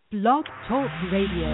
Blog Talk Radio.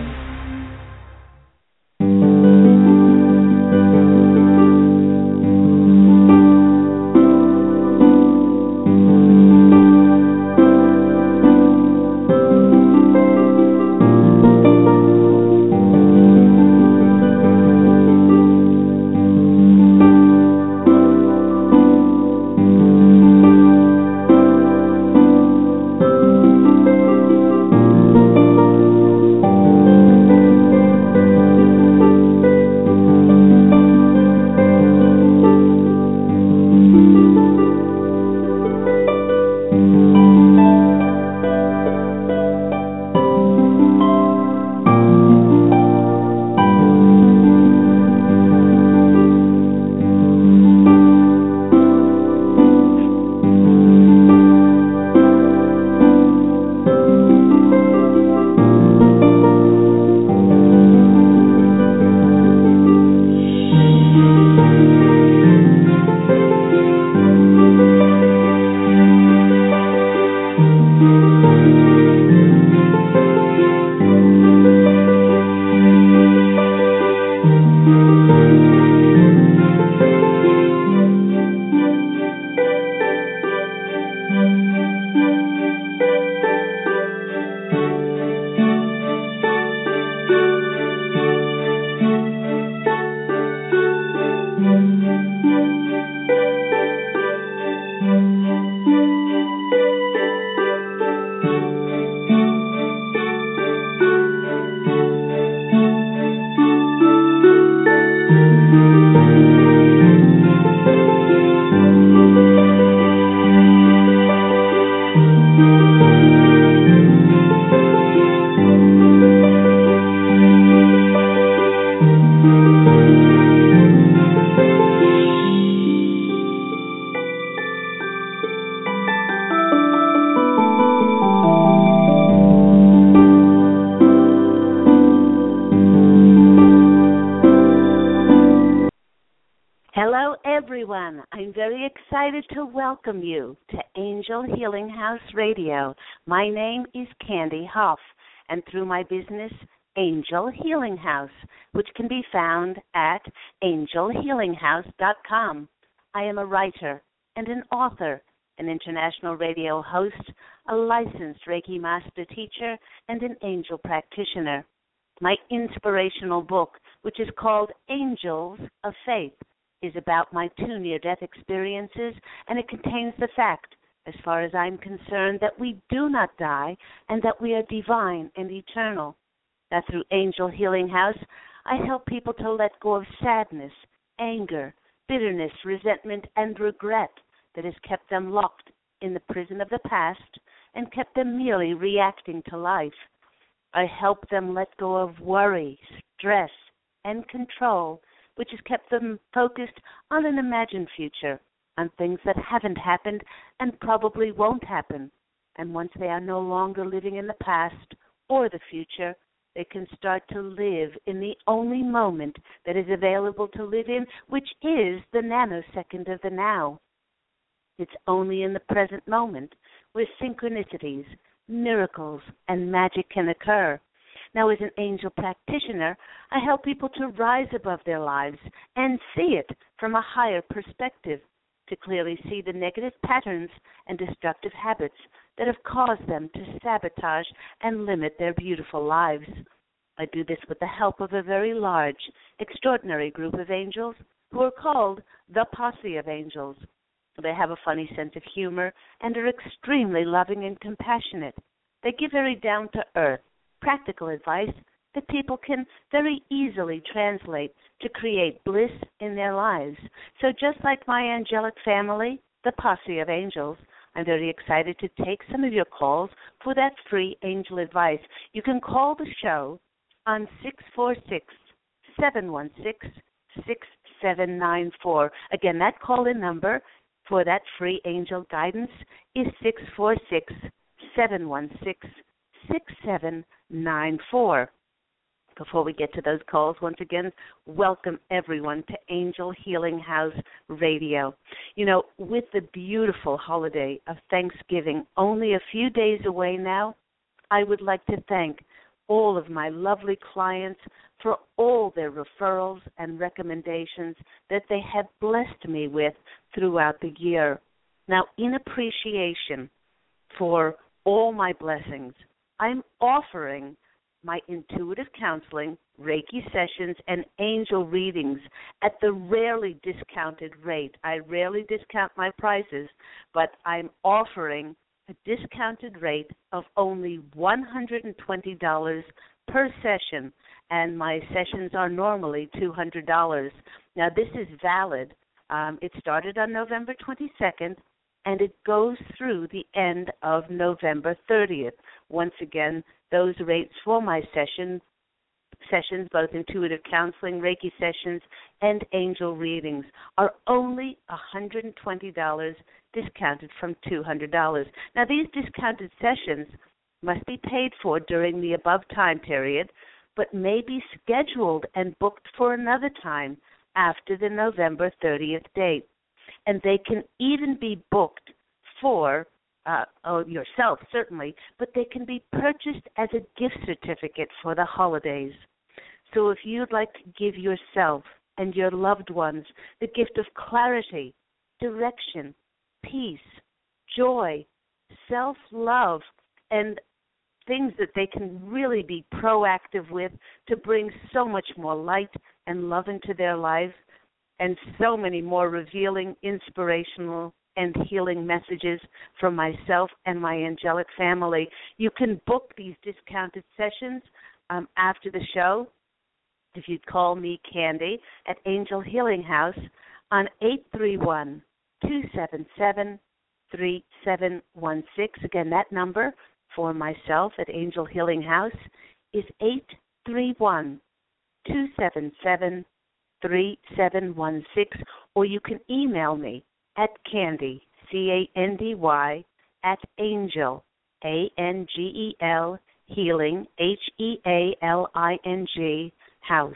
Hello, everyone. I'm very excited to welcome you to Angel Healing House Radio. My name is Candy Hoff, and through my business, Angel Healing House, which can be found at angelhealinghouse.com. I am a writer and an author, an international radio host, a licensed Reiki master teacher, and an angel practitioner. My inspirational book, which is called Angels of Faith, is about my 2 near-death experiences, and it contains the fact, as far as I'm concerned, that we do not die and that we are divine and eternal. That through Angel Healing House, I help people to let go of sadness, anger, bitterness, resentment, and regret that has kept them locked in the prison of the past and kept them merely reacting to life. I help them let go of worry, stress, and control, which has kept them focused on an imagined future, on things that haven't happened and probably won't happen. And once they are no longer living in the past or the future, they can start to live in the only moment that is available to live in, which is the nanosecond of the now. It's only in the present moment where synchronicities, miracles, and magic can occur. Now, as an angel practitioner, I help people to rise above their lives and see it from a higher perspective, to clearly see the negative patterns and destructive habits that have caused them to sabotage and limit their beautiful lives. I do this with the help of a very large, extraordinary group of angels who are called the Posse of Angels. They have a funny sense of humor and are extremely loving and compassionate. They give very down-to-earth, practical advice that people can very easily translate to create bliss in their lives. So just like my angelic family, the Posse of Angels, I'm very excited to take some of your calls for that free angel advice. You can call the show on 646-716-6794. Again, that call-in number for that free angel guidance is 646-716-6794. Before we get to those calls, once again, welcome everyone to Angel Healing House Radio. You know, with the beautiful holiday of Thanksgiving only a few days away now, I would like to thank all of my lovely clients for all their referrals and recommendations that they have blessed me with throughout the year. Now, in appreciation for all my blessings, I'm offering my intuitive counseling, Reiki sessions, and angel readings at the rarely discounted rate. I rarely discount my prices, but I'm offering a discounted rate of only $120 per session, and my sessions are normally $200. Now, this is valid. It started on November 22nd, and it goes through the end of November 30th. Once again, those rates for my sessions, both intuitive counseling, Reiki sessions, and angel readings, are only $120 discounted from $200. Now, these discounted sessions must be paid for during the above time period, but may be scheduled and booked for another time after the November 30th date. And they can even be booked for yourself, certainly, but they can be purchased as a gift certificate for the holidays. So if you'd like to give yourself and your loved ones the gift of clarity, direction, peace, joy, self-love, and things that they can really be proactive with to bring so much more light and love into their life, and so many more revealing, inspirational, and healing messages from myself and my angelic family. You can book these discounted sessions after the show if you'd call me, Candy, at Angel Healing House on 831-277-3716. Again, that number for myself at Angel Healing House is 831-277-3716, or you can email me at Candy, C-A-N-D-Y, at Angel, A-N-G-E-L, Healing, H-E-A-L-I-N-G, House,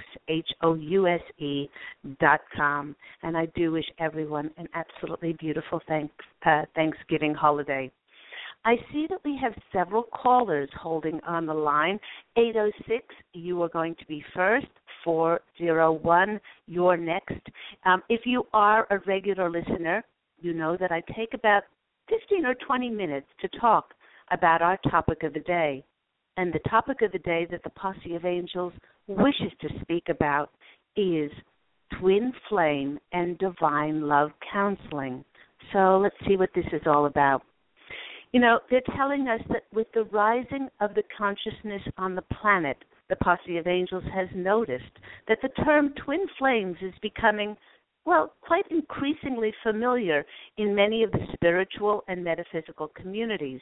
HOUSE.com. And I do wish everyone an absolutely beautiful Thanksgiving holiday. I see that we have several callers holding on the line. 806, you are going to be first. 401, you're next. If you are a regular listener, you know that I take about 15 or 20 minutes to talk about our topic of the day. And the topic of the day that the Posse of Angels wishes to speak about is twin flame and divine love counseling. So let's see what this is all about. You know, they're telling us that with the rising of the consciousness on the planet, the Posse of Angels has noticed that the term twin flames is becoming, well, quite increasingly familiar in many of the spiritual and metaphysical communities.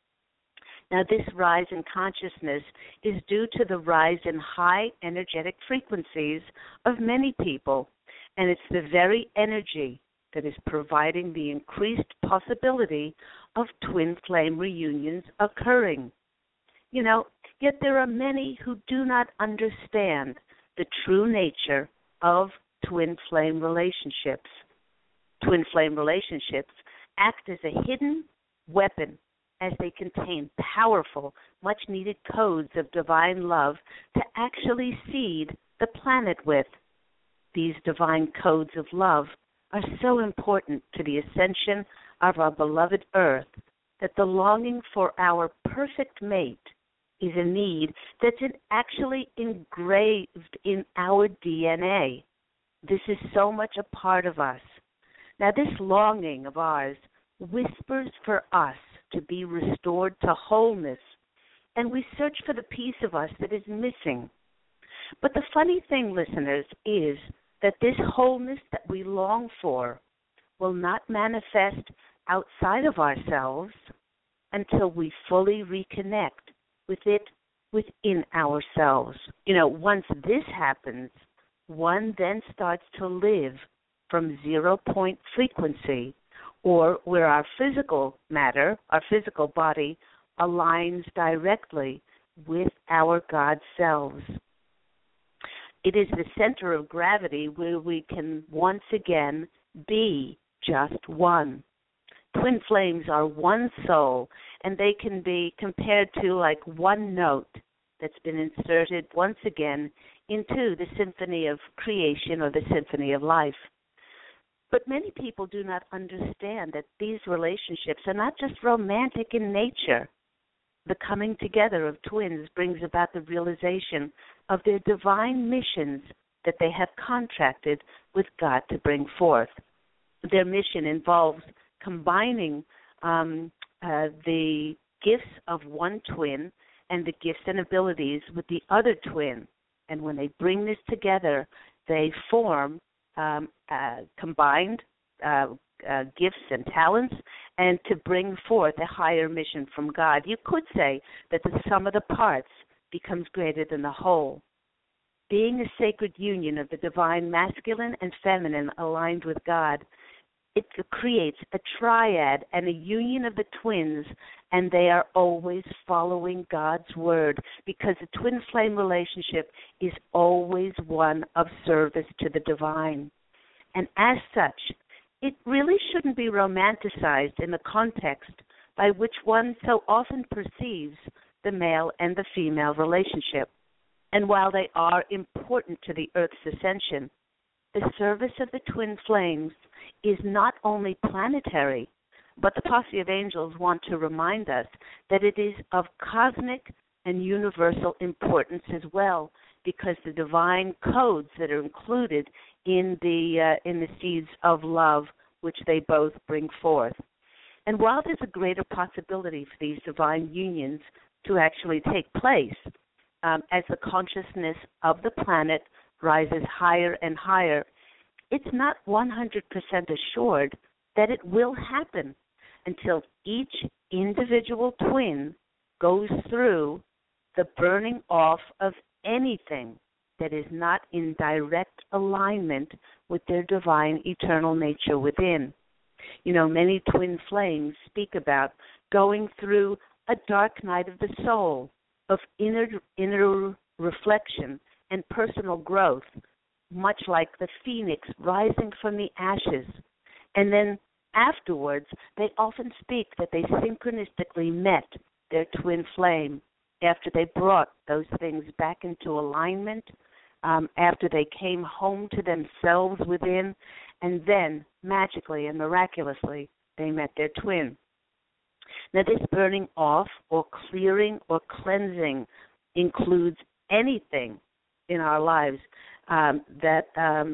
Now, this rise in consciousness is due to the rise in high energetic frequencies of many people, and it's the very energy that is providing the increased possibility of twin flame reunions occurring. You know, yet there are many who do not understand the true nature of twin flame relationships. Twin flame relationships act as a hidden weapon as they contain powerful, much-needed codes of divine love to actually seed the planet with. These divine codes of love are so important to the ascension of our beloved Earth that the longing for our perfect mate is a need that's actually engraved in our DNA. This is so much a part of us. Now, this longing of ours whispers for us to be restored to wholeness, and we search for the piece of us that is missing. But the funny thing, listeners, is that this wholeness that we long for will not manifest outside of ourselves until we fully reconnect with it within ourselves. You know, once this happens, one then starts to live from 0 point frequency, or where our physical matter, our physical body, aligns directly with our God selves. It is the center of gravity where we can once again be just one. Twin flames are one soul, and they can be compared to like one note that's been inserted once again into the symphony of creation or the symphony of life. But many people do not understand that these relationships are not just romantic in nature. The coming together of twins brings about the realization of their divine missions that they have contracted with God to bring forth. Their mission involves combining the gifts of one twin and the gifts and abilities with the other twin. And when they bring this together, they form combined gifts and talents, and to bring forth a higher mission from God. You could say that the sum of the parts becomes greater than the whole. Being a sacred union of the divine masculine and feminine aligned with God, it creates a triad and a union of the twins, and they are always following God's word, because the twin flame relationship is always one of service to the divine. And as such, it really shouldn't be romanticized in the context by which one so often perceives the male and the female relationship. And while they are important to the Earth's ascension, the service of the twin flames is not only planetary, but the posse of angels want to remind us that it is of cosmic and universal importance as well, because the divine codes that are included in the seeds of love which they both bring forth. And while there's a greater possibility for these divine unions to actually take place, as the consciousness of the planet rises higher and higher, it's not 100% assured that it will happen until each individual twin goes through the burning off of anything that is not in direct alignment with their divine eternal nature within. You know, many twin flames speak about going through a dark night of the soul, of inner reflection and personal growth, much like the phoenix rising from the ashes. And then afterwards, they often speak that they synchronistically met their twin flame after they brought those things back into alignment, after they came home to themselves within, and then magically and miraculously they met their twin. Now, this burning off or clearing or cleansing includes anything in our lives that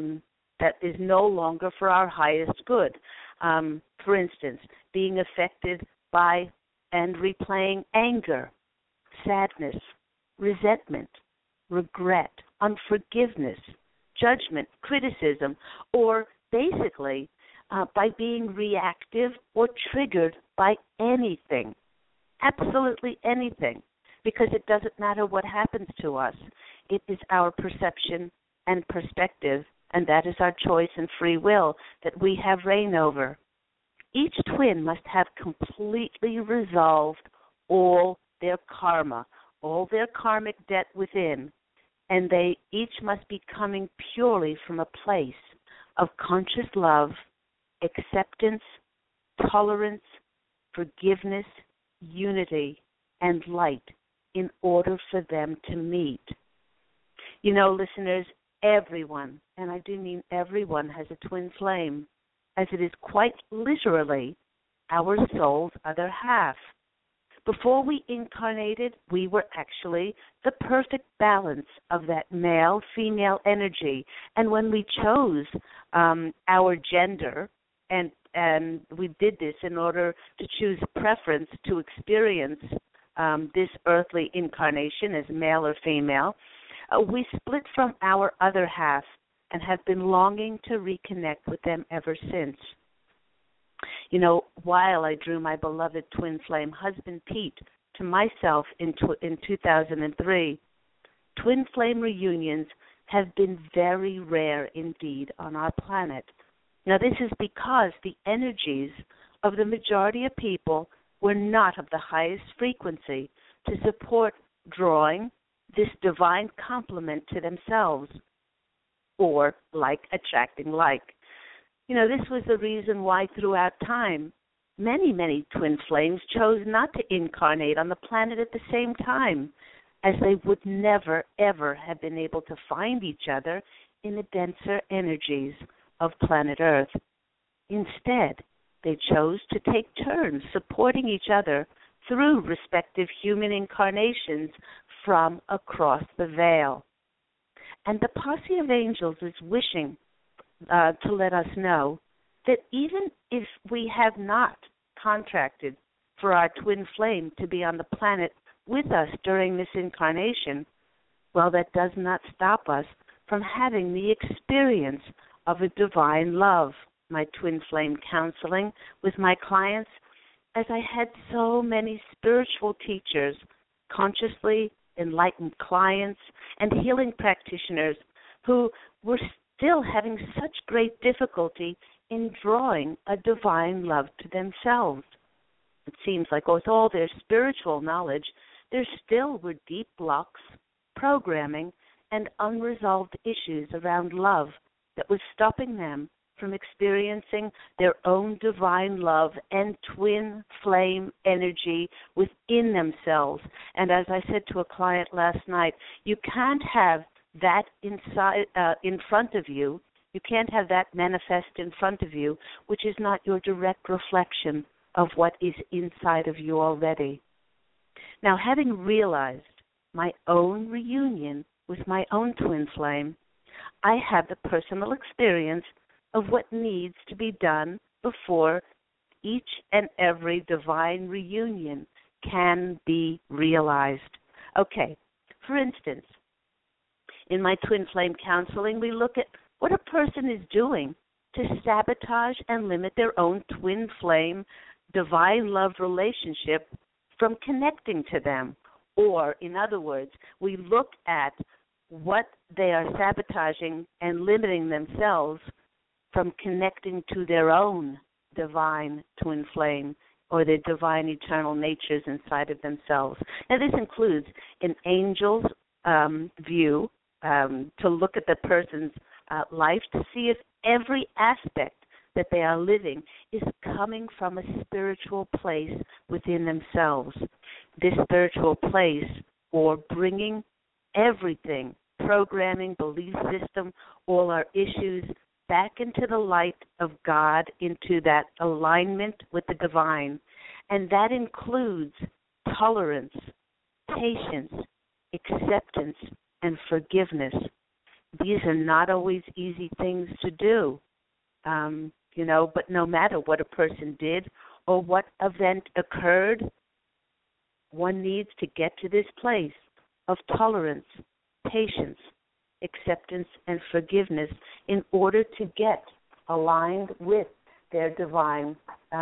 is no longer for our highest good. For instance, being affected by and replaying anger, sadness, resentment, regret, unforgiveness, judgment, criticism, or basically by being reactive or triggered by anything, absolutely anything, because it doesn't matter what happens to us. It is our perception and perspective, and that is our choice and free will that we have reign over. Each twin must have completely resolved all their karma, all their karmic debt within, and they each must be coming purely from a place of conscious love, acceptance, tolerance, forgiveness, unity, and light in order for them to meet. You know, listeners, everyone, and I do mean everyone, has a twin flame, as it is quite literally our soul's other half. Before we incarnated, we were actually the perfect balance of that male-female energy. And when we chose our gender, and we did this in order to choose a preference to experience this earthly incarnation as male or female, we split from our other half and have been longing to reconnect with them ever since. You know, while I drew my beloved twin flame husband, Pete, to myself in 2003, twin flame reunions have been very rare indeed on our planet. Now, this is because the energies of the majority of people were not of the highest frequency to support drawing this divine complement to themselves, or like attracting like. You know, this was the reason why throughout time many twin flames chose not to incarnate on the planet at the same time, as they would never, ever have been able to find each other in the denser energies of planet Earth. Instead, they chose to take turns supporting each other through respective human incarnations from across the veil. And the posse of angels is wishing to let us know that even if we have not contracted for our twin flame to be on the planet with us during this incarnation, well, that does not stop us from having the experience of a divine love. My twin flame counseling with my clients, as I had so many spiritual teachers, consciously enlightened clients, and healing practitioners who were still having such great difficulty in drawing a divine love to themselves. It seems like with all their spiritual knowledge, there still were deep blocks, programming, and unresolved issues around love that was stopping them from experiencing their own divine love and twin flame energy within themselves. And as I said to a client last night, you can't have that inside in front of you. You can't have that manifest in front of you, which is not your direct reflection of what is inside of you already. Now, having realized my own reunion with my own twin flame, I have the personal experience of what needs to be done before each and every divine reunion can be realized. Okay, for instance, in my twin flame counseling, we look at what a person is doing to sabotage and limit their own twin flame divine love relationship from connecting to them. Or, in other words, we look at what they are sabotaging and limiting themselves from connecting to their own divine twin flame or their divine eternal natures inside of themselves. Now, this includes an angel's view to look at the person's life to see if every aspect that they are living is coming from a spiritual place within themselves. This spiritual place, or bringing everything, programming, belief system, all our issues back into the light of God, into that alignment with the divine. And that includes tolerance, patience, acceptance, and forgiveness. These are not always easy things to do, but no matter what a person did or what event occurred, one needs to get to this place of tolerance, patience, acceptance, and forgiveness in order to get aligned with their divine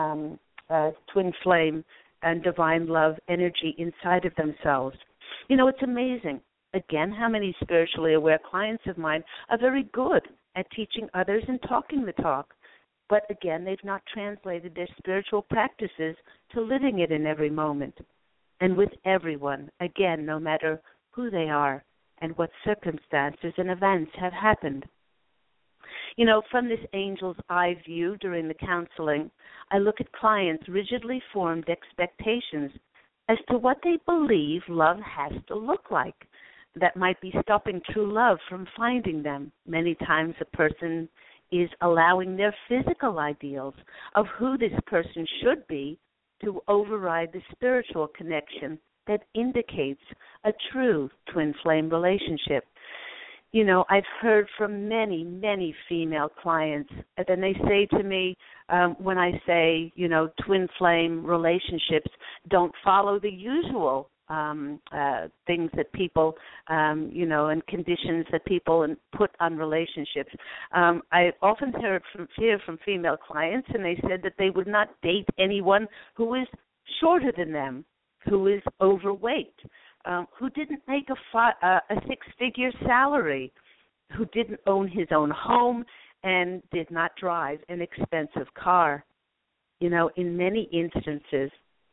twin flame and divine love energy inside of themselves. You know, it's amazing, again, how many spiritually aware clients of mine are very good at teaching others and talking the talk. But again, they've not translated their spiritual practices to living it in every moment. And with everyone, again, no matter who they are and what circumstances and events have happened. You know, from this angel's eye view during the counseling, I look at clients' rigidly formed expectations as to what they believe love has to look like. That might be stopping true love from finding them. Many times a person is allowing their physical ideals of who this person should be to override the spiritual connection that indicates a true twin flame relationship. You know, I've heard from many female clients, and they say to me, when I say, twin flame relationships don't follow the usual things that people, and conditions that people put on relationships. I often hear from female clients, and they said that they would not date anyone who is shorter than them, who is overweight, who didn't make a six-figure salary, who didn't own his own home, and did not drive an expensive car. You know, in many instances,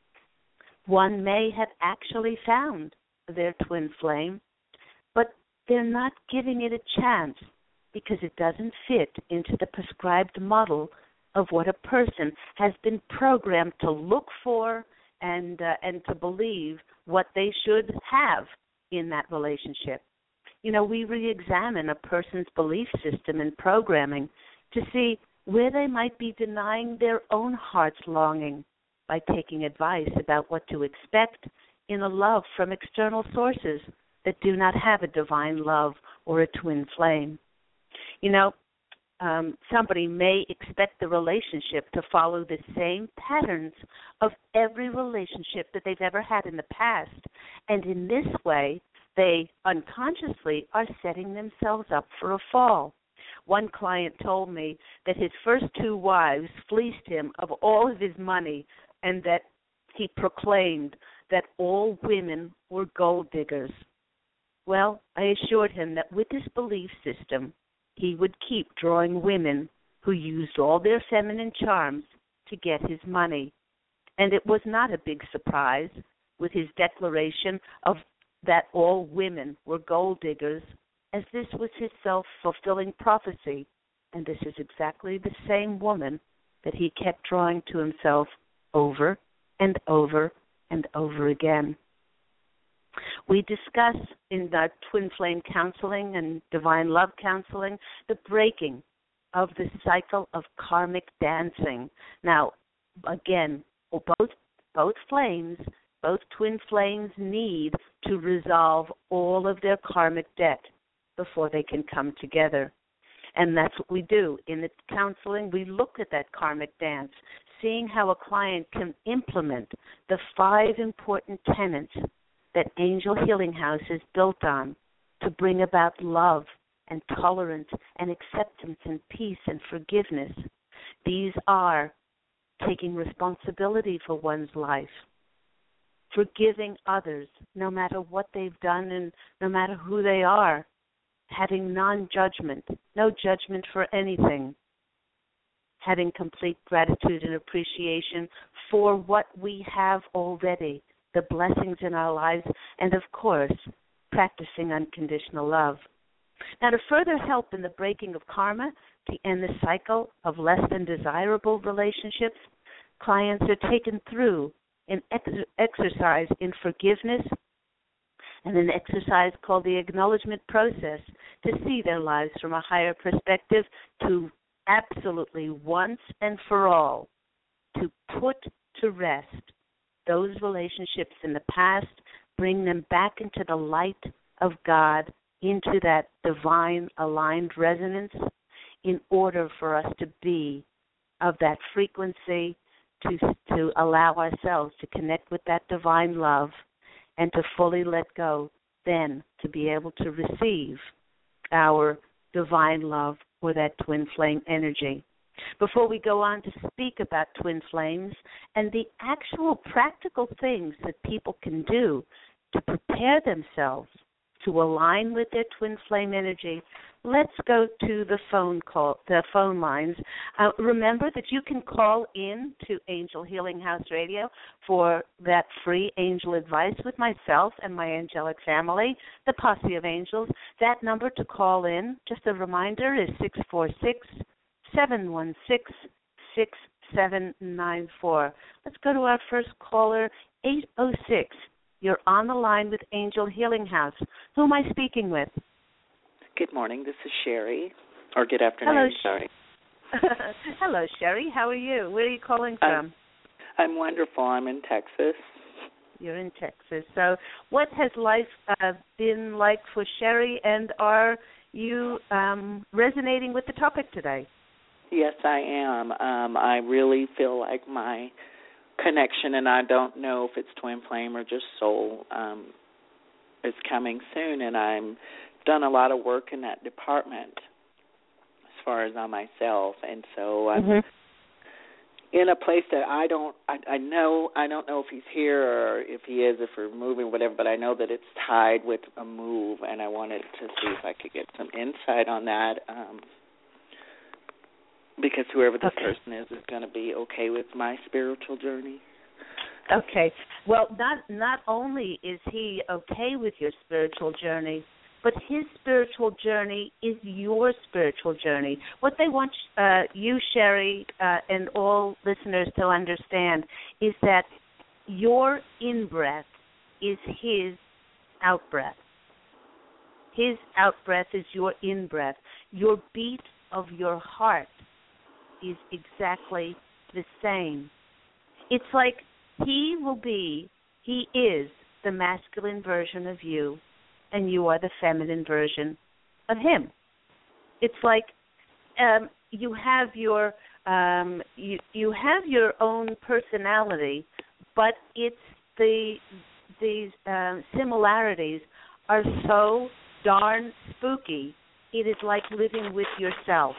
one may have actually found their twin flame, but they're not giving it a chance because it doesn't fit into the prescribed model of what a person has been programmed to look for and to believe what they should have in that relationship. You know, we re-examine a person's belief system and programming to see where they might be denying their own heart's longing by taking advice about what to expect in a love from external sources that do not have a divine love or a twin flame. You know, somebody may expect the relationship to follow the same patterns of every relationship that they've ever had in the past, and in this way, they unconsciously are setting themselves up for a fall. One client told me that his first 2 wives fleeced him of all of his money and that he proclaimed that all women were gold diggers. Well, I assured him that with this belief system, he would keep drawing women who used all their feminine charms to get his money. And it was not a big surprise with his declaration of that all women were gold diggers, as this was his self-fulfilling prophecy, and this is exactly the same woman that he kept drawing to himself over and over and over again. We discuss in the Twin Flame Counseling and Divine Love Counseling the breaking of the cycle of karmic dancing. Now, again, both flames, both twin flames need to resolve all of their karmic debt before they can come together. And that's what we do. In the counseling, we look at that karmic dance, seeing how a client can implement the 5 important tenets that Angel Healing House is built on to bring about love and tolerance and acceptance and peace and forgiveness. These are taking responsibility for one's life, forgiving others no matter what they've done and no matter who they are, having non-judgment, no judgment for anything, having complete gratitude and appreciation for what we have already, the blessings in our lives, and of course, practicing unconditional love. Now, to further help in the breaking of karma to end the cycle of less than desirable relationships, clients are taken through an exercise in forgiveness and an exercise called the acknowledgement process to see their lives from a higher perspective, to absolutely once and for all to put to rest those relationships in the past, bring them back into the light of God, into that divine aligned resonance, in order for us to be of that frequency, to allow ourselves to connect with that divine love and to fully let go, then to be able to receive our divine love or that twin flame energy. Before we go on to speak about twin flames and the actual practical things that people can do to prepare themselves to align with their twin flame energy, let's go to the phone lines. Remember that you can call in to Angel Healing House Radio for that free angel advice with myself and my angelic family, the Posse of Angels. That number to call in, just a reminder, is 646-716-6794. Let's go to our first caller, 806. You're on the line with Angel Healing House. Who am I speaking with? Good morning. This is Sherry. Or good afternoon. Hello, sorry. Hello, Sherry. How are you? Where are you calling from? I'm wonderful. I'm in Texas. You're in Texas. So what has life been like for Sherry, and are you resonating with the topic today? Yes, I am. I really feel like my connection, and I don't know if it's twin flame or just soul, is coming soon, and I'm done a lot of work in that department as far as on myself, and so I'm in a place that I don't know if he's here or if he is, if we're moving, whatever, but I know that it's tied with a move, and I wanted to see if I could get some insight on that, because whoever this person is going to be okay with my spiritual journey. Okay. Well, not only is he okay with your spiritual journey, but his spiritual journey is your spiritual journey. What they want you, Sherry, and all listeners to understand is that your in-breath is his out-breath. His out-breath is your in-breath. Your beat of your heart is exactly the same. It's like he is the masculine version of you, and you are the feminine version of him. It's like you have your you have your own personality, but it's these similarities are so darn spooky. It is like living with yourself.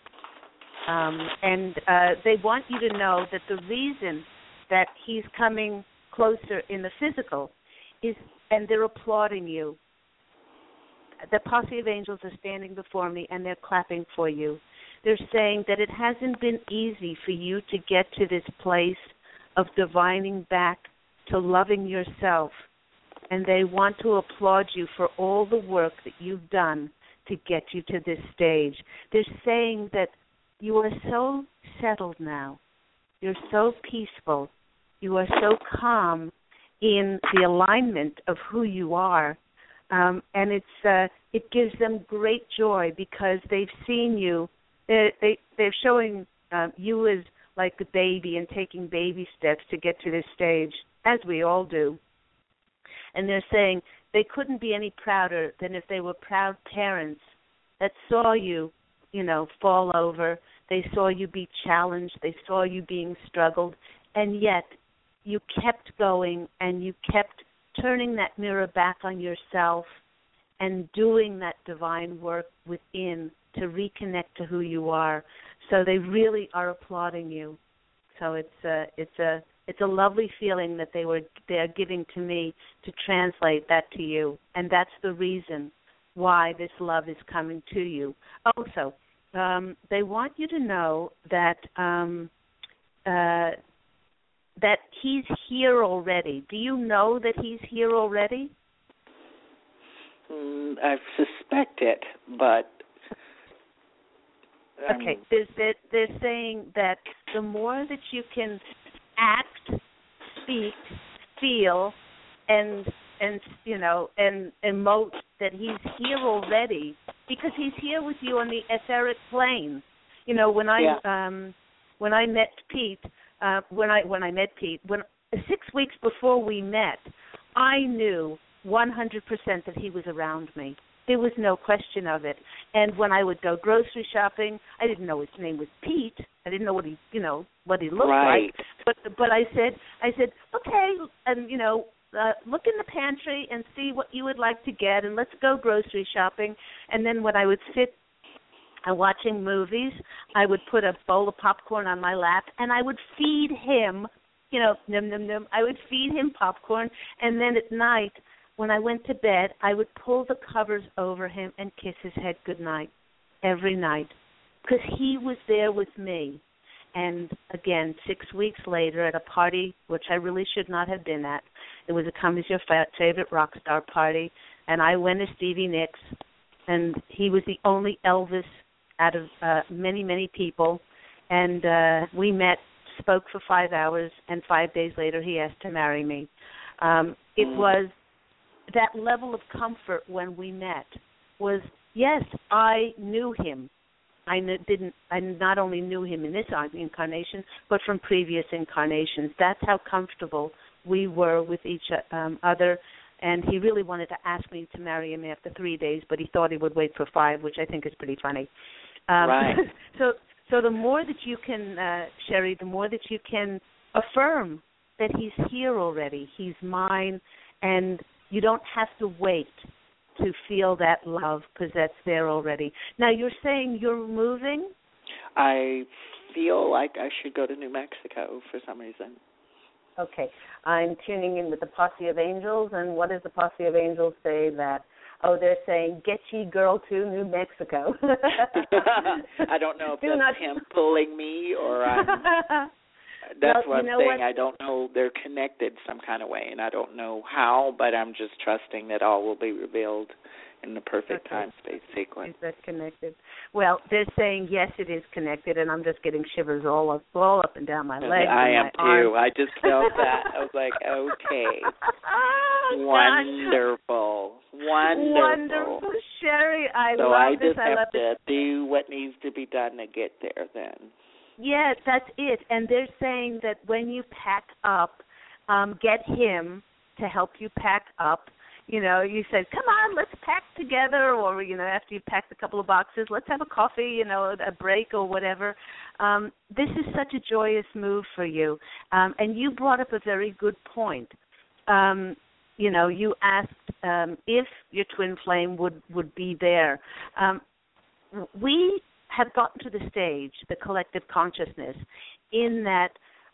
And they want you to know that the reason that he's coming closer in the physical is, and they're applauding you. The posse of angels are standing before me, and they're clapping for you. They're saying that it hasn't been easy for you to get to this place of divining back to loving yourself, and they want to applaud you for all the work that you've done to get you to this stage. They're saying that you are so settled now. You're so peaceful. You are so calm in the alignment of who you are. And it gives them great joy because they've seen you. They're showing you as like a baby and taking baby steps to get to this stage, as we all do. And they're saying they couldn't be any prouder than if they were proud parents that saw you, fall over. They saw you be challenged. They saw you being struggled. And yet you kept going and you kept turning that mirror back on yourself and doing that divine work within to reconnect to who you are. So they really are applauding you. So it's a lovely feeling that they're giving to me to translate that to you, and that's the reason why this love is coming to you. Also, they want you to know that that he's here already. Do you know that he's here already? I suspect it, but... Okay, they're saying that the more that you can act, speak, feel, and emote that he's here already, because he's here with you on the etheric plane. When I met Pete, 6 weeks before we met, I knew 100% that he was around me. There was no question of it. And when I would go grocery shopping, I didn't know his name was Pete. I didn't know what he looked right. like. But I said, okay, and look in the pantry and see what you would like to get, and let's go grocery shopping. And then when I would sit watching movies, I would put a bowl of popcorn on my lap, and I would feed him, num num num. I would feed him popcorn, and then at night, when I went to bed, I would pull the covers over him and kiss his head goodnight every night because he was there with me. And again, 6 weeks later at a party, which I really should not have been at, it was a Come As Your Favorite Rock Star party, and I went as Stevie Nicks, and he was the only Elvis out of many, many people. And we met, spoke for 5 hours, and 5 days later he asked to marry me. It was that level of comfort when we met was, yes, I knew him. I not only knew him in this incarnation, but from previous incarnations. That's how comfortable we were with each other. And he really wanted to ask me to marry him after 3 days, but he thought he would wait for 5, which I think is pretty funny. Right. So the more that you can, Sherry, the more that you can affirm that he's here already, he's mine, and you don't have to wait to feel that love because that's there already. Now, you're saying you're moving? I feel like I should go to New Mexico for some reason. Okay. I'm tuning in with the Posse of Angels, and what does the Posse of Angels say that? Oh, they're saying, get ye girl to New Mexico. I don't know if that's him pulling me or I'm... That's what I'm saying. I don't know. They're connected some kind of way, and I don't know how, but I'm just trusting that all will be revealed in the perfect time-space sequence. Is that connected? Well, they're saying, yes, it is connected, and I'm just getting shivers all up and down my legs. I am, too. Arms. I just felt that. I was like, okay. Wonderful. Wonderful, Sherry. I love this. So I just have to do what needs to be done to get there then. Yes, that's it. And they're saying that when you pack up, get him to help you pack up. You know, you said, come on, let's pack together, or, you know, after you've packed a couple of boxes, let's have a coffee, you know, a break or whatever. This is such a joyous move for you. And you brought up a very good point. You know, you asked if your twin flame would be there. We have gotten to the stage, the collective consciousness, in that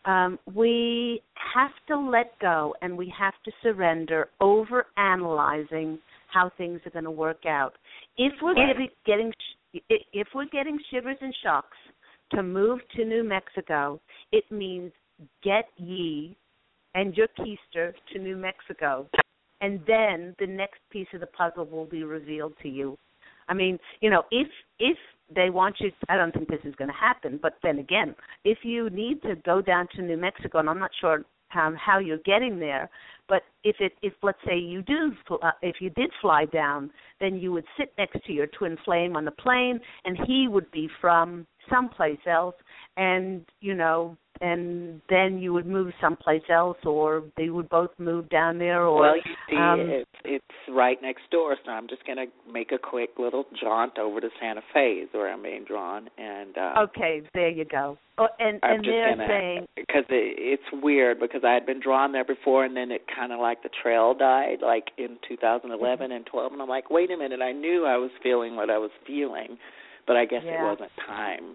we have to let go and we have to surrender over analyzing how things are going to work out. If we're getting shivers and shocks to move to New Mexico, it means get ye and your keister to New Mexico, and then the next piece of the puzzle will be revealed to you. I mean, you know, if they want you, I don't think this is going to happen, but then again, if you need to go down to New Mexico, and I'm not sure how you're getting there, but if let's say you if you did fly down, then you would sit next to your twin flame on the plane, and he would be from someplace else, and, you know, and then you would move someplace else, or they would both move down there. Or, well, you see, it's right next door, so I'm just going to make a quick little jaunt over to Santa Fe is where I'm being drawn. And okay, there you go. Oh, and they're saying... Because it's weird, because I had been drawn there before, and then it kind of like the trail died, like in 2011 and 12, and I'm like, wait a minute, I knew I was feeling what I was feeling, but I guess it wasn't time.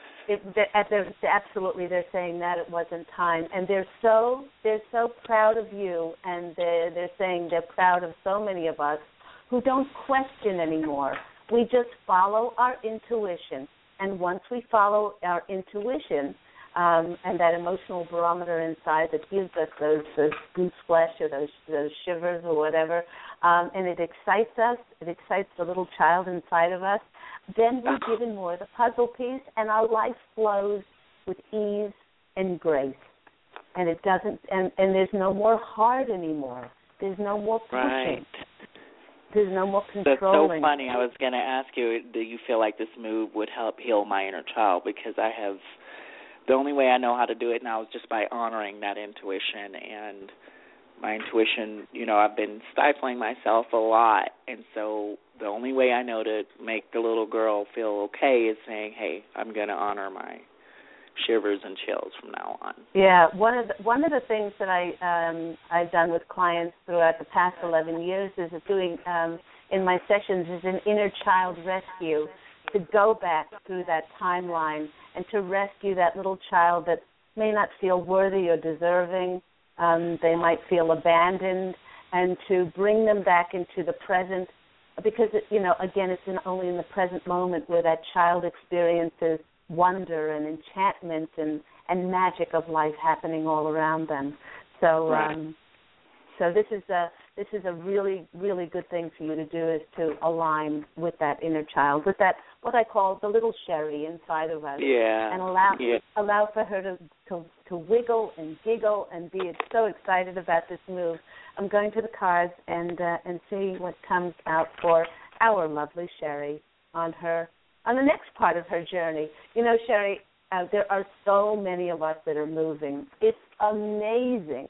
Absolutely, they're saying that it wasn't time, and they're so proud of you, and they're saying they're proud of so many of us who don't question anymore. We just follow our intuition, and once we follow our intuition and that emotional barometer inside that gives us those goose flesh or those shivers or whatever, and it excites us, it excites the little child inside of us, then we're given more of the puzzle piece, and our life flows with ease and grace. And it doesn't, and there's no more hard anymore. There's no more pushing. Right. There's no more controlling. That's so funny. I was going to ask you, do you feel like this move would help heal my inner child? Because the only way I know how to do it now is just by honoring that intuition. And my intuition, you know, I've been stifling myself a lot, and so the only way I know to make the little girl feel okay is saying, hey, I'm going to honor my shivers and chills from now on. Yeah, one of the things that I've done with clients throughout the past 11 years is doing in my sessions is an inner child rescue, to go back through that timeline and to rescue that little child that may not feel worthy or deserving. They might feel abandoned, and to bring them back into the present, because, you know, again, it's only in the present moment where that child experiences wonder and enchantment and magic of life happening all around them. So, so this is a really, really good thing for you to do, is to align with that inner child, with that what I call the little Sherry inside of us, and allow for her to wiggle and giggle and be so excited about this move. I'm going to the cards and see what comes out for our lovely Sherry on the next part of her journey. You know, Sherry, there are so many of us that are moving. It's amazing.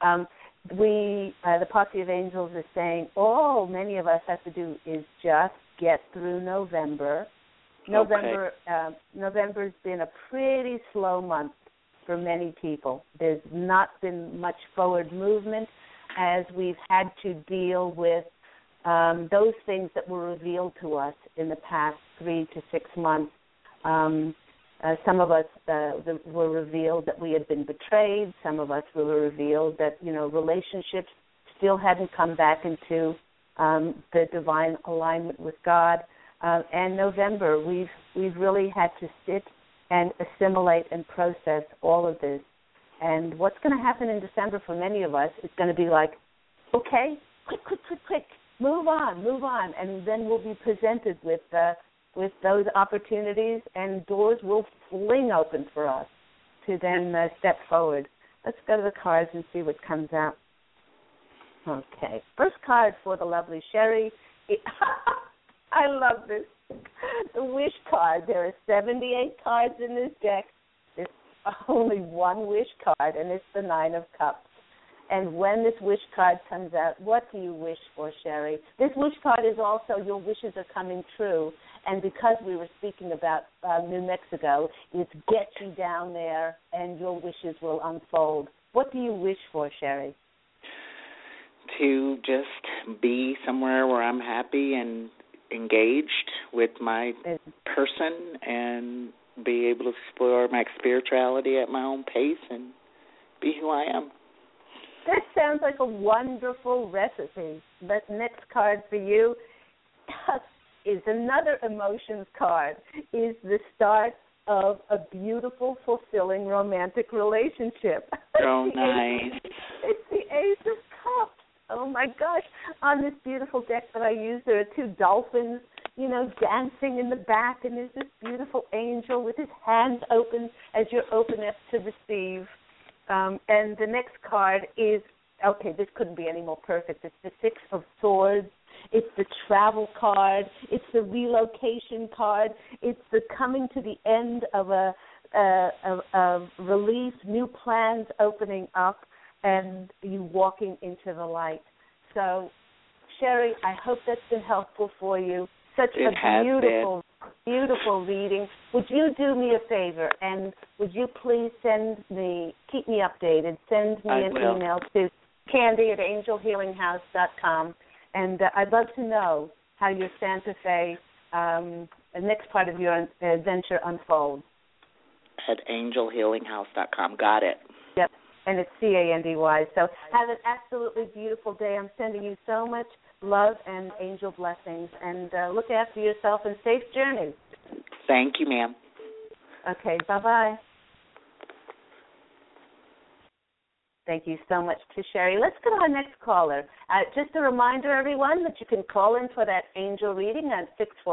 The Posse of Angels is saying all many of us have to do is just get through November. November's been a pretty slow month for many people. There's not been much forward movement, as we've had to deal with those things that were revealed to us in the past 3 to 6 months. Some of us were revealed that we had been betrayed. Some of us were revealed that, you know, relationships still hadn't come back into the divine alignment with God. And November, we've really had to sit and assimilate and process all of this. And what's going to happen in December for many of us is going to be like, okay, quick, move on. And then we'll be presented with those opportunities, and doors will fling open for us to then step forward. Let's go to the cards and see what comes out. Okay, first card for the lovely Sherry. I love this. The wish card. There are 78 cards in this deck. There's only one wish card, and it's the Nine of Cups. And when this wish card comes out, what do you wish for, Sherry? This wish card is also your wishes are coming true. And because we were speaking about New Mexico, it's get you down there and your wishes will unfold. What do you wish for, Sherry? To just be somewhere where I'm happy and engaged with my person and be able to explore my spirituality at my own pace and be who I am. That sounds like a wonderful recipe. The next card for you is another emotions card, is the start of a beautiful, fulfilling romantic relationship. Oh, nice. It's the Ace of Cups. Oh, my gosh. On this beautiful deck that I use, there are two dolphins, dancing in the back, and there's this beautiful angel with his hands open as you're open up to receive. And the next card is, okay, this couldn't be any more perfect. It's the Six of Swords. It's the travel card. It's the relocation card. It's the coming to the end of a release, new plans opening up, and you walking into the light. So, Sherry, I hope that's been helpful for you. Such a beautiful reading. Would you do me a favor, and would you please keep me updated, send me an email to Candy@angelhealinghouse.com, and I'd love to know how your Santa Fe, the next part of your adventure unfolds. At angelhealinghouse.com. Got it. Yep, and it's Candy. So have an absolutely beautiful day. I'm sending you so much love and angel blessings, and look after yourself and safe journeys. Thank you, ma'am. Okay, bye-bye. Thank you so much to Sherry. Let's go to our next caller. Just a reminder, everyone, that you can call in for that angel reading at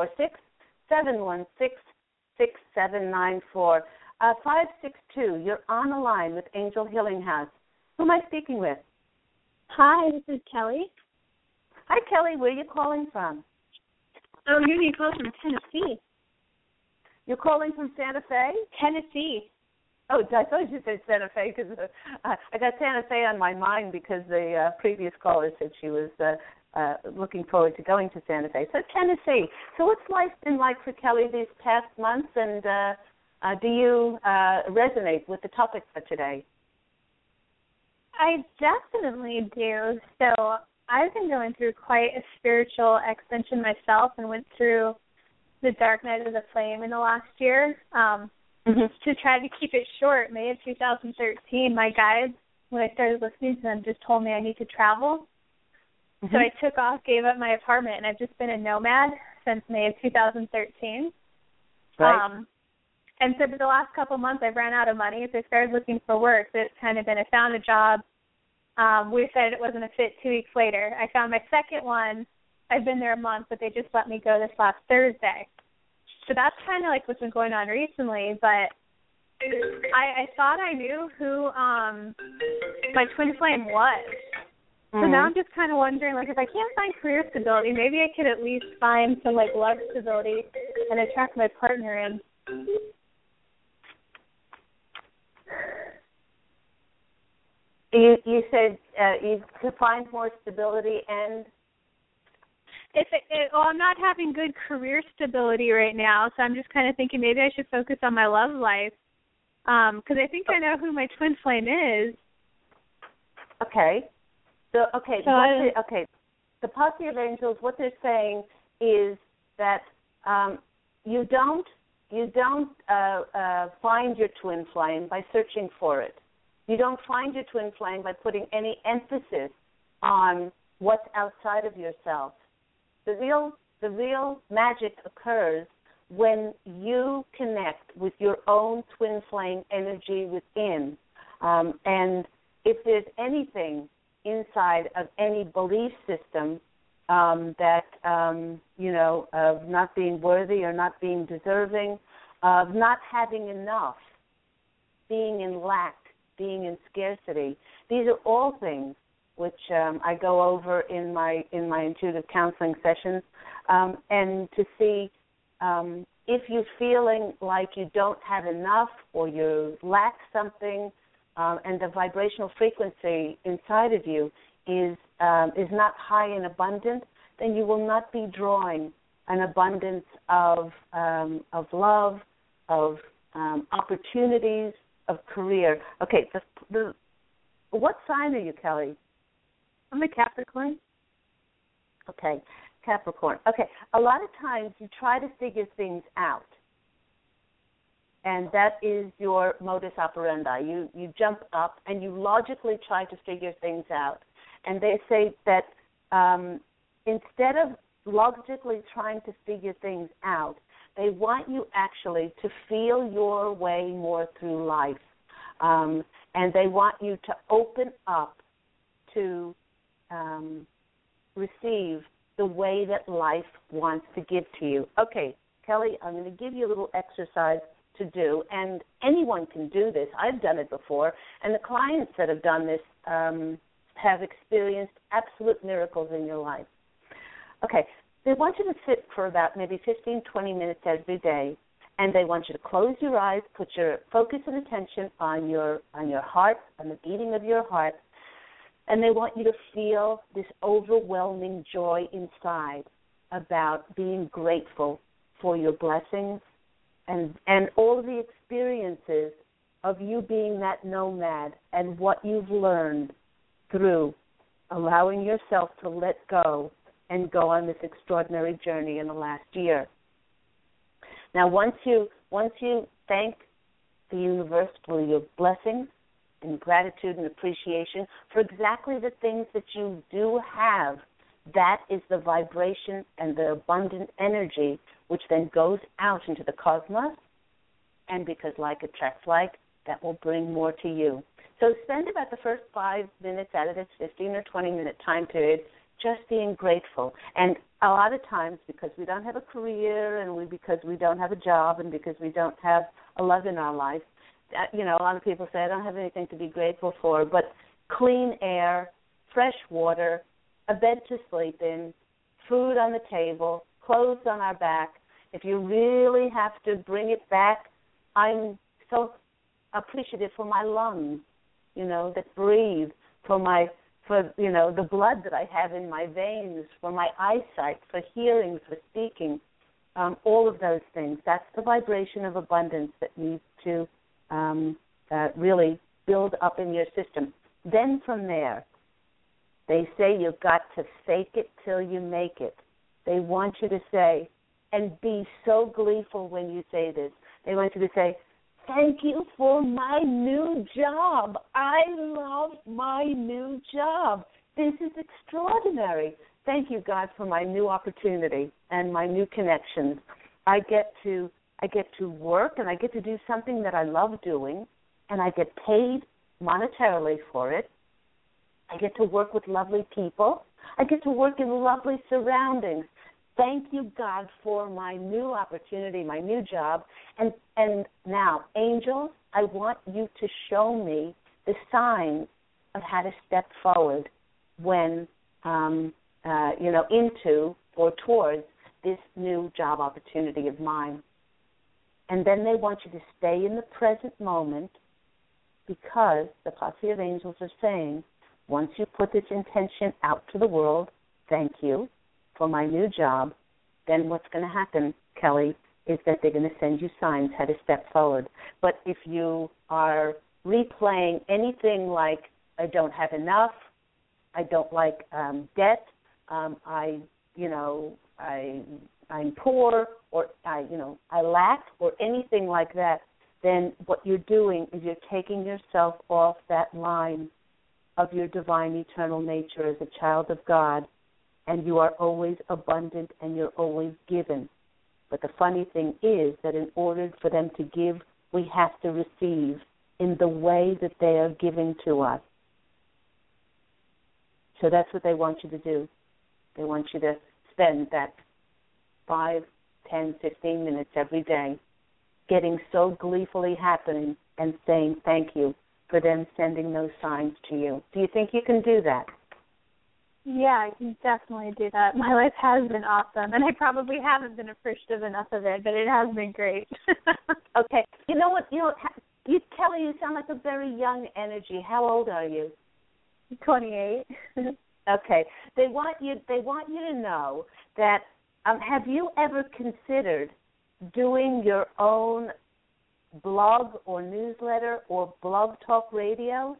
646-716-6794. 562, you're on the line with Angel Healing House. Who am I speaking with? Hi, this is Kelly. Hi, Kelly. Where are you calling from? Oh, I'm giving you a call from Tennessee. You're calling from Santa Fe? Tennessee. Oh, I thought you said Santa Fe because I got Santa Fe on my mind because the previous caller said she was looking forward to going to Santa Fe. So Tennessee. So what's life been like for Kelly these past months, and do you resonate with the topic for today? I definitely do. So I've been going through quite a spiritual ascension myself and went through the dark night of the flame in the last year. To try to keep it short, May of 2013, my guides, when I started listening to them, just told me I need to travel. So I took off, gave up my apartment, and I've just been a nomad since May of 2013. Right. And so for the last couple months, I've ran out of money, so I started looking for work. So it's kind of been, I found a job. We decided it wasn't a fit 2 weeks later. I found my second one. I've been there a month, but they just let me go this last Thursday. So that's kind of like what's been going on recently, but I thought I knew who my twin flame was. So now I'm just kind of wondering, like, if I can't find career stability, maybe I could at least find some, like, love stability and attract my partner in. You said you could find more stability and... I'm not having good career stability right now, so I'm just kind of thinking maybe I should focus on my love life, because I think I know who my twin flame is. Okay. The Posse of Angels, what they're saying is that you don't find your twin flame by searching for it. You don't find your twin flame by putting any emphasis on what's outside of yourself. The real magic occurs when you connect with your own twin flame energy within. And if there's anything inside of any belief system that, of not being worthy or not being deserving, of not having enough, being in lack, being in scarcity, these are all things which I go over in my intuitive counseling sessions, and to see if you're feeling like you don't have enough or you lack something, and the vibrational frequency inside of you is not high and abundant, then you will not be drawing an abundance of love, of opportunities, of career. Okay, what sign are you, Kelly? I'm a Capricorn. Okay, Capricorn. Okay, a lot of times you try to figure things out, and that is your modus operandi. You jump up and you logically try to figure things out. And they say that instead of logically trying to figure things out, they want you actually to feel your way more through life. And they want you to open up to receive the way that life wants to give to you. Okay, Kelly, I'm going to give you a little exercise to do, and anyone can do this. I've done it before, and the clients that have done this have experienced absolute miracles in your life. Okay, they want you to sit for about maybe 15, 20 minutes every day, and they want you to close your eyes, put your focus and attention on your heart, on the beating of your heart, and they want you to feel this overwhelming joy inside about being grateful for your blessings and all of the experiences of you being that nomad and what you've learned through allowing yourself to let go and go on this extraordinary journey in the last year. Now, once you thank the universe for your blessings and gratitude and appreciation for exactly the things that you do have, that is the vibration and the abundant energy which then goes out into the cosmos, and because like attracts like, that will bring more to you. So spend about the first 5 minutes out of this 15 or 20-minute time period just being grateful. And a lot of times, because we don't have a career and because we don't have a job and because we don't have a love in our life, a lot of people say, I don't have anything to be grateful for, but clean air, fresh water, a bed to sleep in, food on the table, clothes on our back. If you really have to bring it back, I'm so appreciative for my lungs, that breathe, for the blood that I have in my veins, for my eyesight, for hearing, for speaking, all of those things. That's the vibration of abundance that needs to really build up in your system. Then from there, they say you've got to fake it till you make it. They want you to say, and be so gleeful when you say this, they want you to say, thank you for my new job. I love my new job. This is extraordinary. Thank you, God, for my new opportunity and my new connections. I get to work and I get to do something that I love doing, and I get paid monetarily for it. I get to work with lovely people. I get to work in lovely surroundings. Thank you, God, for my new opportunity, my new job. And now, angels, I want you to show me the signs of how to step forward when, into or towards this new job opportunity of mine. And then they want you to stay in the present moment, because the posse of angels are saying, once you put this intention out to the world, thank you for my new job, then what's going to happen, Kelly, is that they're going to send you signs how to step forward. But if you are replaying anything like, I don't have enough, I don't like debt, I'm poor, or I lack, or anything like that, then what you're doing is you're taking yourself off that line of your divine eternal nature as a child of God, and you are always abundant and you're always given. But the funny thing is that in order for them to give, we have to receive in the way that they are giving to us. So that's what they want you to do. They want you to spend that 5, 10, 15 minutes every day getting so gleefully happy and saying thank you for them sending those signs to you. Do you think you can do that? Yeah, I can definitely do that. My life has been awesome, and I probably haven't been appreciative enough of it, but it has been great. Okay. You know what? Kelly, you sound like a very young energy. How old are you? 28. Okay. They want you to know that have you ever considered doing your own blog or newsletter or blog talk radio?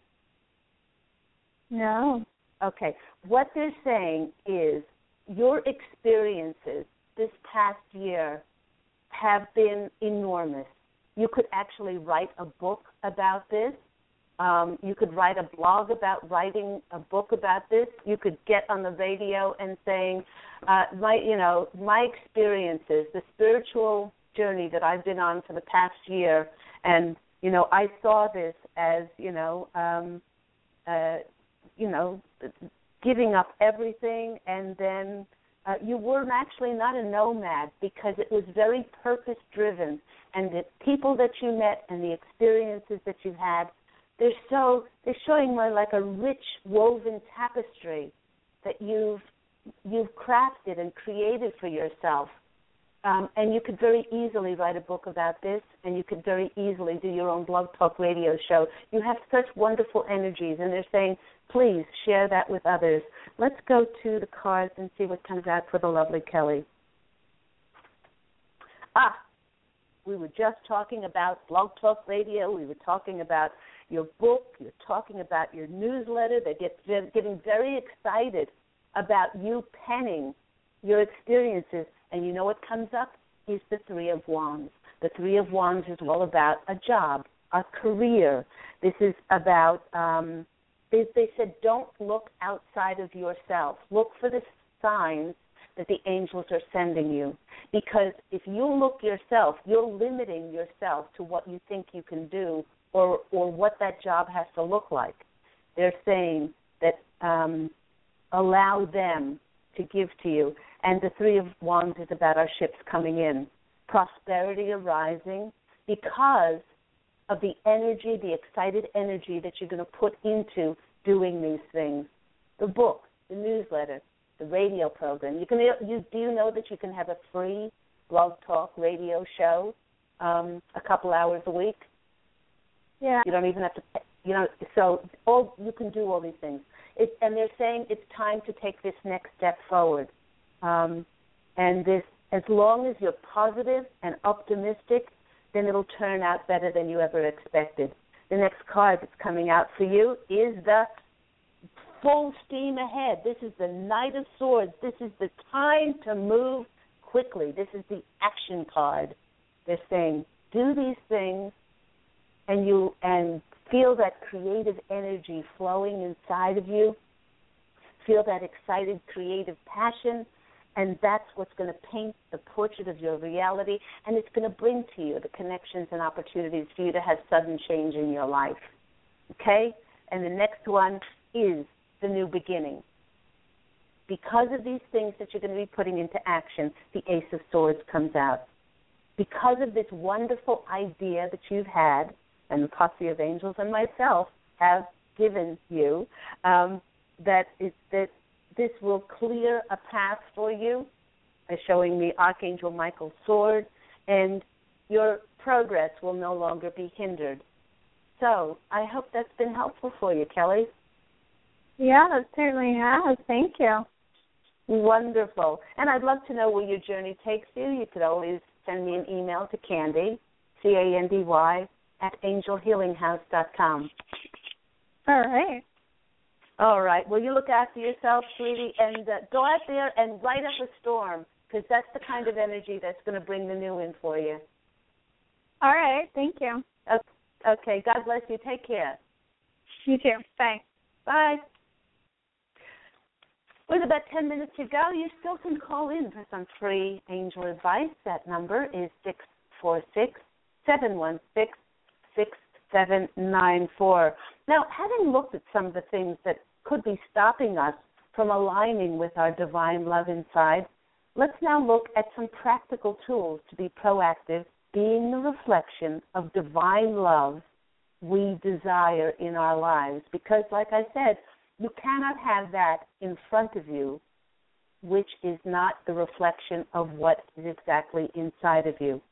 No. Okay. What they're saying is your experiences this past year have been enormous. You could actually write a book about this. You could write a blog about writing a book about this. You could get on the radio and saying, my experiences, the spiritual journey that I've been on for the past year, and I saw this as giving up everything, and then you were actually not a nomad because it was very purpose-driven, and the people that you met and the experiences that you had, they're showing more like a rich woven tapestry that you've crafted and created for yourself. And you could very easily write a book about this, and you could very easily do your own blog talk radio show. You have such wonderful energies, and they're saying, please share that with others. Let's go to the cards and see what comes out for the lovely Kelly. We were just talking about blog talk radio. We were talking about your book. You're talking about your newsletter. They're getting very excited about you penning your experiences. And you know what comes up is the Three of Wands. The Three of Wands is all about a job, a career. This is about, they said, don't look outside of yourself. Look for the signs that the angels are sending you. Because if you look yourself, you're limiting yourself to what you think you can do or what that job has to look like. They're saying that allow them to give to you. And the Three of Wands is about our ships coming in. Prosperity arising because of the energy, the excited energy that you're going to put into doing these things. The book, the newsletter, the radio program. Do you know that you can have a free blog talk radio show a couple hours a week? Yeah. You don't even have to, so you can do all these things. And they're saying it's time to take this next step forward. And this, as long as you're positive and optimistic, then it'll turn out better than you ever expected. The next card that's coming out for you is the full steam ahead. This is the Knight of Swords. This is the time to move quickly. This is the action card. They're saying, do these things and feel that creative energy flowing inside of you. Feel that excited, creative passion, and that's what's going to paint the portrait of your reality, and it's going to bring to you the connections and opportunities for you to have sudden change in your life. Okay? And the next one is the new beginning. Because of these things that you're going to be putting into action, the Ace of Swords comes out. Because of this wonderful idea that you've had, and the posse of angels and myself have given you, that this will clear a path for you, showing me Archangel Michael's sword, and your progress will no longer be hindered. So I hope that's been helpful for you, Kelly. Yeah, it certainly has. Thank you. Wonderful. And I'd love to know where your journey takes you. You could always send me an email to Candy, Candy, @angelhealinghouse.com. All right. All right. Well, you look after yourself, sweetie, and go out there and write up a storm, because that's the kind of energy that's going to bring the new in for you. All right. Thank you. Okay. God bless you. Take care. You too. Bye. Bye. With about 10 minutes to go, you still can call in for some free angel advice. That number is 646-716-66 794. Now, having looked at some of the things that could be stopping us from aligning with our divine love inside, let's now look at some practical tools to be proactive, being the reflection of divine love we desire in our lives. Because, like I said, you cannot have that in front of you which is not the reflection of what is exactly inside of you.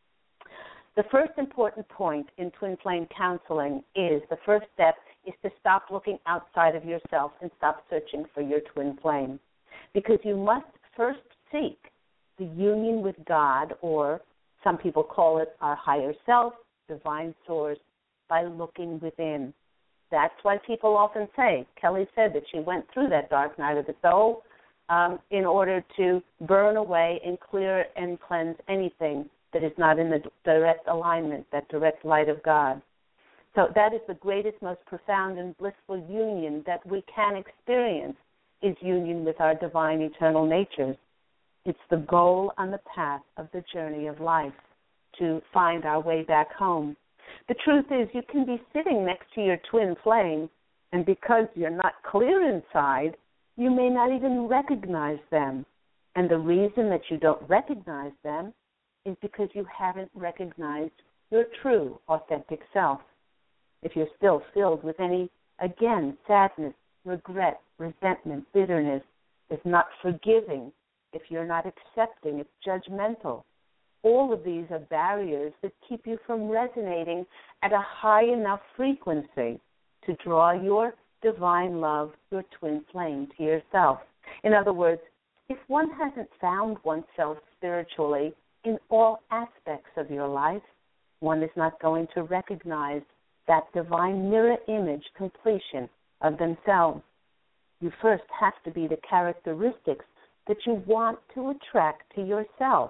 The first important point in twin flame counseling is the first step is to stop looking outside of yourself and stop searching for your twin flame. Because you must first seek the union with God, or some people call it our higher self, divine source, by looking within. That's why people often say, Kelly said that she went through that dark night of the soul in order to burn away and clear and cleanse anything that is not in the direct alignment, that direct light of God. So that is the greatest, most profound and blissful union that we can experience, is union with our divine eternal natures. It's the goal on the path of the journey of life, to find our way back home. The truth is, you can be sitting next to your twin flame, and because you're not clear inside, you may not even recognize them. And the reason that you don't recognize them is because you haven't recognized your true, authentic self. If you're still filled with any, again, sadness, regret, resentment, bitterness, if not forgiving, if you're not accepting, it's judgmental. All of these are barriers that keep you from resonating at a high enough frequency to draw your divine love, your twin flame, to yourself. In other words, if one hasn't found oneself spiritually in all aspects of your life, one is not going to recognize that divine mirror image completion of themselves. You first have to be the characteristics that you want to attract to yourself.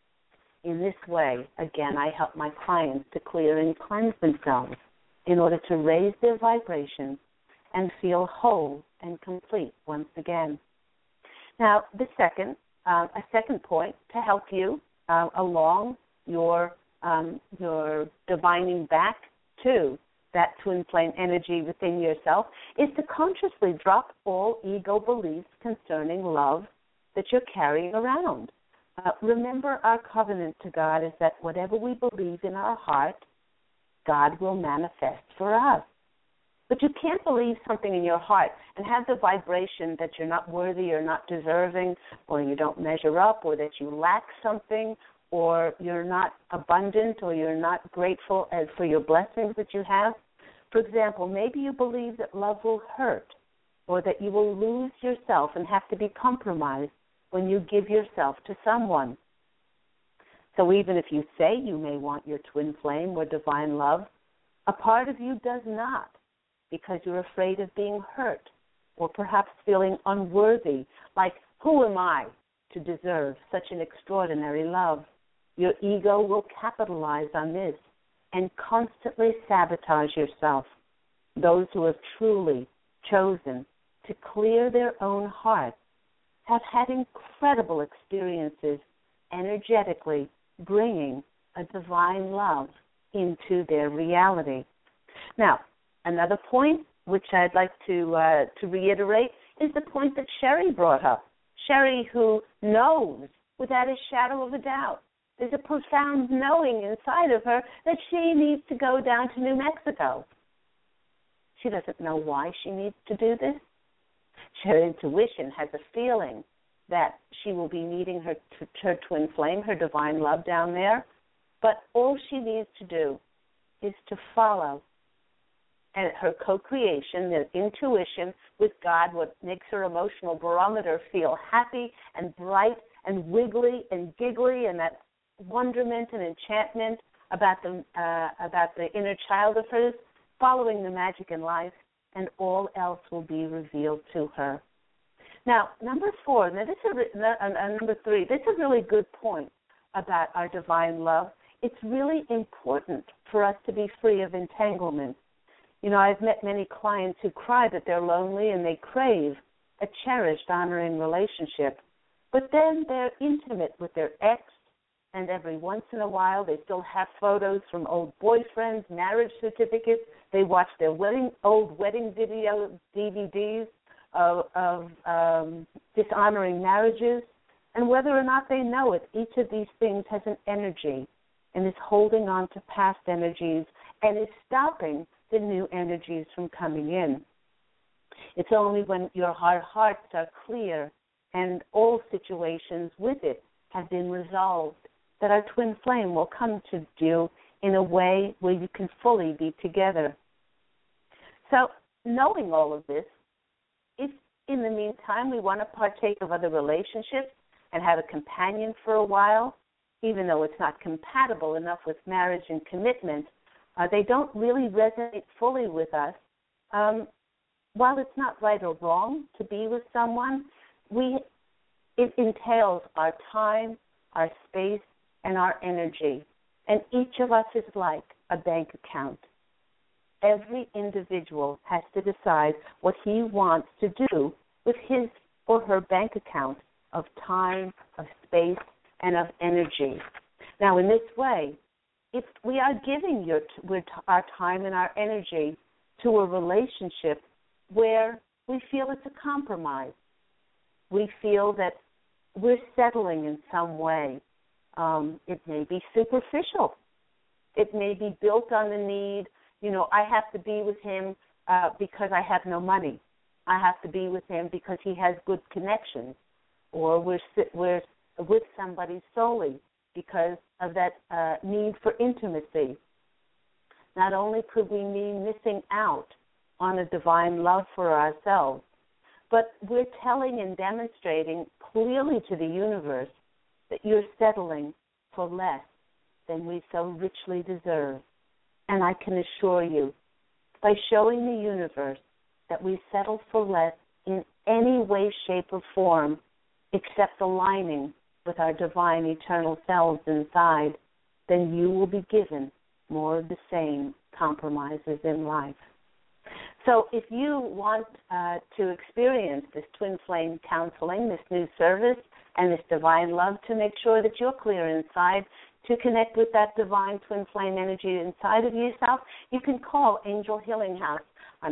In this way, again, I help my clients to clear and cleanse themselves in order to raise their vibrations and feel whole and complete once again. Now, a second point to help you along your divining back to that twin flame energy within yourself is to consciously drop all ego beliefs concerning love that you're carrying around. Remember, our covenant to God is that whatever we believe in our heart, God will manifest for us. But you can't believe something in your heart and have the vibration that you're not worthy or not deserving, or you don't measure up, or that you lack something, or you're not abundant, or you're not grateful for your blessings that you have. For example, maybe you believe that love will hurt, or that you will lose yourself and have to be compromised when you give yourself to someone. So even if you say you may want your twin flame or divine love, a part of you does not, because you're afraid of being hurt, or perhaps feeling unworthy, like, who am I to deserve such an extraordinary love? Your ego will capitalize on this and constantly sabotage yourself. Those who have truly chosen to clear their own hearts have had incredible experiences energetically bringing a divine love into their reality. Now, another point which I'd like to reiterate is the point that Sherry brought up. Sherry, who knows without a shadow of a doubt, there's a profound knowing inside of her that she needs to go down to New Mexico. She doesn't know why she needs to do this. Her intuition has a feeling that she will be meeting her twin flame, her divine love down there, but all she needs to do is to follow and her co-creation, the intuition with God, what makes her emotional barometer feel happy and bright and wiggly and giggly, and that wonderment and enchantment about the inner child of hers, following the magic in life, and all else will be revealed to her. Now, number three, this is a really good point about our divine love. It's really important for us to be free of entanglement. You know, I've met many clients who cry that they're lonely and they crave a cherished, honoring relationship. But then they're intimate with their ex and every once in a while they still have photos from old boyfriends, marriage certificates. They watch their old wedding video DVDs of dishonoring marriages. And whether or not they know it, each of these things has an energy and is holding on to past energies and is stopping the new energies from coming in. It's only when your hearts are clear and all situations with it have been resolved that our twin flame will come to you in a way where you can fully be together. So, knowing all of this, if in the meantime we want to partake of other relationships and have a companion for a while, even though it's not compatible enough with marriage and commitment, they don't really resonate fully with us. While it's not right or wrong to be with someone, it entails our time, our space, and our energy. And each of us is like a bank account. Every individual has to decide what he wants to do with his or her bank account of time, of space, and of energy. Now, in this way, if we are giving our time and our energy to a relationship where we feel it's a compromise, we feel that we're settling in some way. It may be superficial. It may be built on the need, I have to be with him because I have no money. I have to be with him because he has good connections. Or we're with somebody solely because of that need for intimacy. Not only could we be missing out on a divine love for ourselves, but we're telling and demonstrating clearly to the universe that you're settling for less than we so richly deserve. And I can assure you, by showing the universe that we settle for less in any way, shape, or form, except aligning with our divine eternal selves inside, then you will be given more of the same compromises in life. So if you want to experience this twin flame counseling, this new service, and this divine love to make sure that you're clear inside, to connect with that divine twin flame energy inside of yourself, you can call Angel Healing House on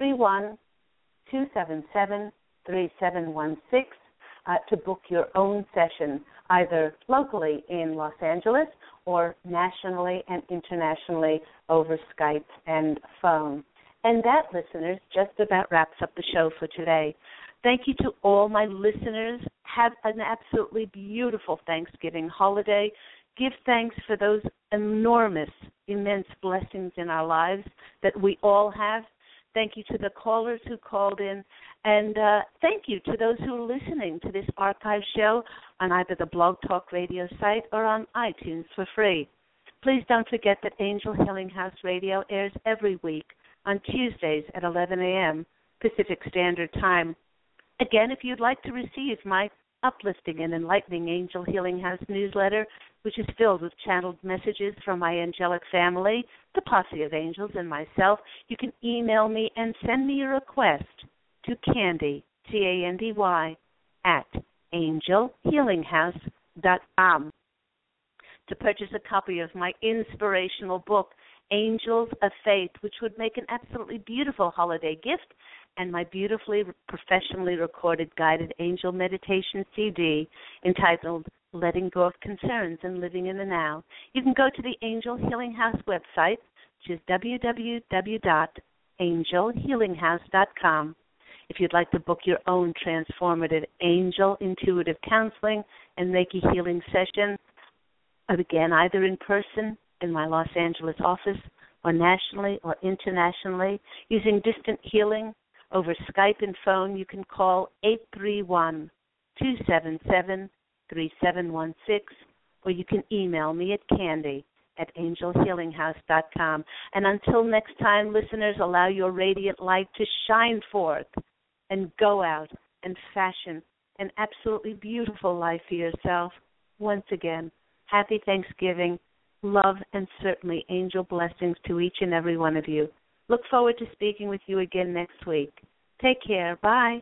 831-277-3716 to book your own session, either locally in Los Angeles or nationally and internationally over Skype and phone. And that, listeners, just about wraps up the show for today. Thank you to all my listeners. Have an absolutely beautiful Thanksgiving holiday. Give thanks for those enormous, immense blessings in our lives that we all have. Thank you to the callers who called in. And thank you to those who are listening to this archive show on either the Blog Talk Radio site or on iTunes for free. Please don't forget that Angel Healing House Radio airs every week on Tuesdays at 11 a.m. Pacific Standard Time. Again, if you'd like to receive my uplifting and enlightening Angel Healing House newsletter, which is filled with channeled messages from my angelic family, the posse of angels, and myself, you can email me and send me your request to Candy, C-A-N-D-Y, at angelhealinghouse.com. To purchase a copy of my inspirational book, Angels of Faith, which would make an absolutely beautiful holiday gift, and my beautifully professionally recorded guided angel meditation CD entitled Letting Go of Concerns and Living in the Now. You can go to the Angel Healing House website, which is www.angelhealinghouse.com. If you'd like to book your own transformative angel intuitive counseling and Reiki healing session, again, either in person in my Los Angeles office or nationally or internationally, using distant healing over Skype and phone, you can call 831-277-3716, or you can email me at candy@angelhealinghouse.com. And until next time, listeners, allow your radiant light to shine forth and go out and fashion an absolutely beautiful life for yourself. Once again, happy Thanksgiving, love, and certainly angel blessings to each and every one of you. Look forward to speaking with you again next week. Take care. Bye.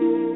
you.